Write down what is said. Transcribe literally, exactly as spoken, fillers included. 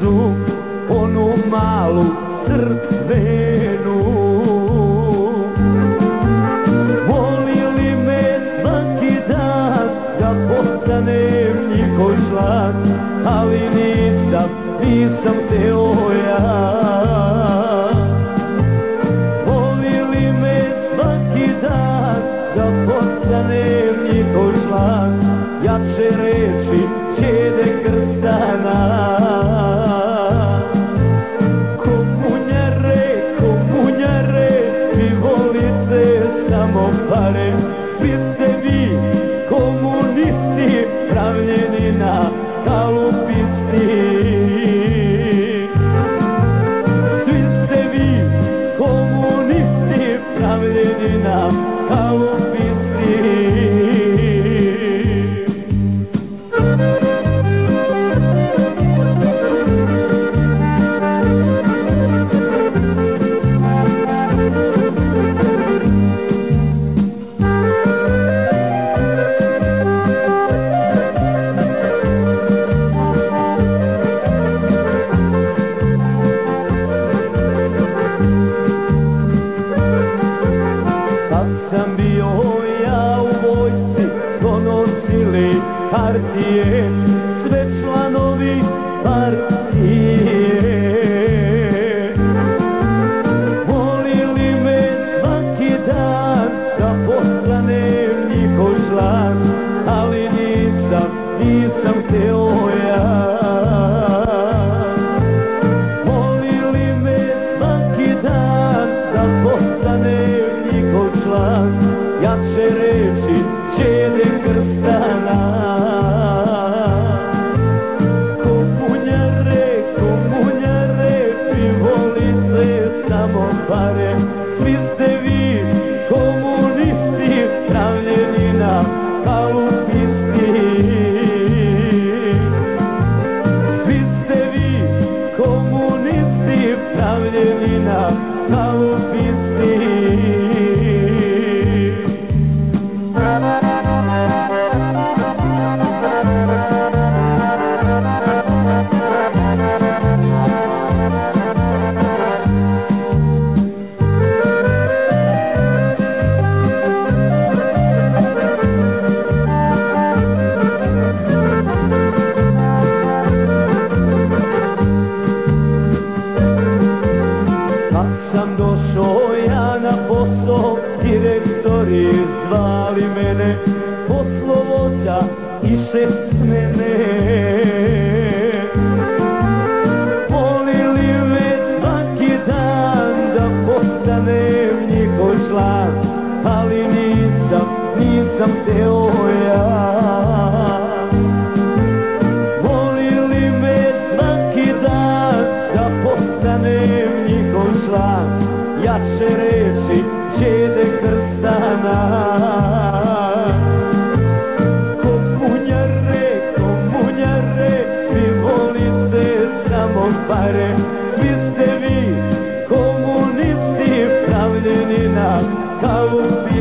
igricu, onu malu crvenu. Volili me svaki dan da postanem njihov član, ali nisam, nisam teo ja. Volili me svaki dan da postanem njihov član, jače reči Čede Krstana. Komunjare, komunjare, vi volite samo pare, svi ste vi komunisti, pravljeni na kalupisti. Svi ste vi komunisti, pravljeni na kalupisti. Kad sam bio ja u vojsci, donosili partije, sve članovi partije. Volili me svaki dan da postanem njihov član, ali nisam, nisam teo ja. Volili me svaki dan da postanem njihov član, jače reči Čede Krstana. Komunjare, komunjare, vi volite samo pare, svi ste vi komunisti, pravljeni na kalupisti. Svi ste vi komunisti, pravljeni na kalupisti. Kad sam došao ja na posao, direktori zvali mene, poslovođa i šef s mene. Volili me svaki dan da postanem njihov član, ali nisam, nisam teo ja. Volili me svaki dan da postanem njihov član, jače reči Čede Krstana. Komunjare, komunjare, vi volite samo pare, svi ste vi komunisti, pravljeni na kalupi.